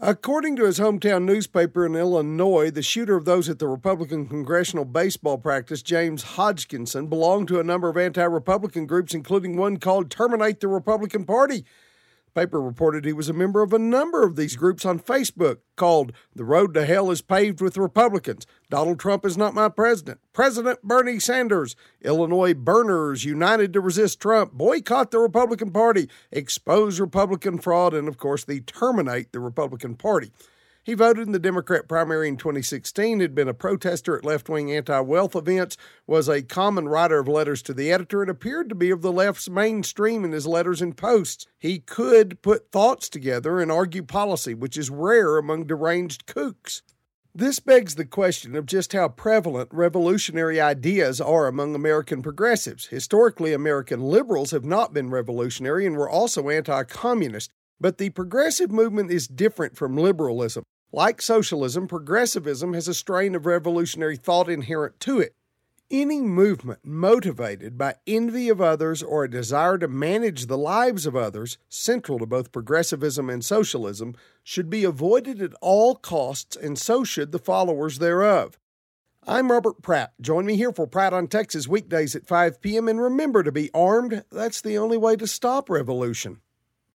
According to his hometown newspaper in Illinois, the shooter of those at the Republican congressional baseball practice, James Hodgkinson, belonged to a number of anti-Republican groups, including one called Terminate the Republican Party. The paper reported he was a member of a number of these groups on Facebook called The Road to Hell is Paved with Republicans, Donald Trump is Not My President, President Bernie Sanders, Illinois Burners United to Resist Trump, Boycott the Republican Party, Expose Republican Fraud, and of course the Terminate the Republican Party. He voted in the Democrat primary in 2016, had been a protester at left-wing anti-wealth events, was a common writer of letters to the editor, and appeared to be of the left's mainstream in his letters and posts. He could put thoughts together and argue policy, which is rare among deranged kooks. This begs the question of just how prevalent revolutionary ideas are among American progressives. Historically, American liberals have not been revolutionary and were also anti-communist. But the progressive movement is different from liberalism. Like socialism, progressivism has a strain of revolutionary thought inherent to it. Any movement motivated by envy of others or a desire to manage the lives of others, central to both progressivism and socialism, should be avoided at all costs, and so should the followers thereof. I'm Robert Pratt. Join me here for Pratt on Texas weekdays at 5 p.m. And remember to be armed. That's the only way to stop revolution.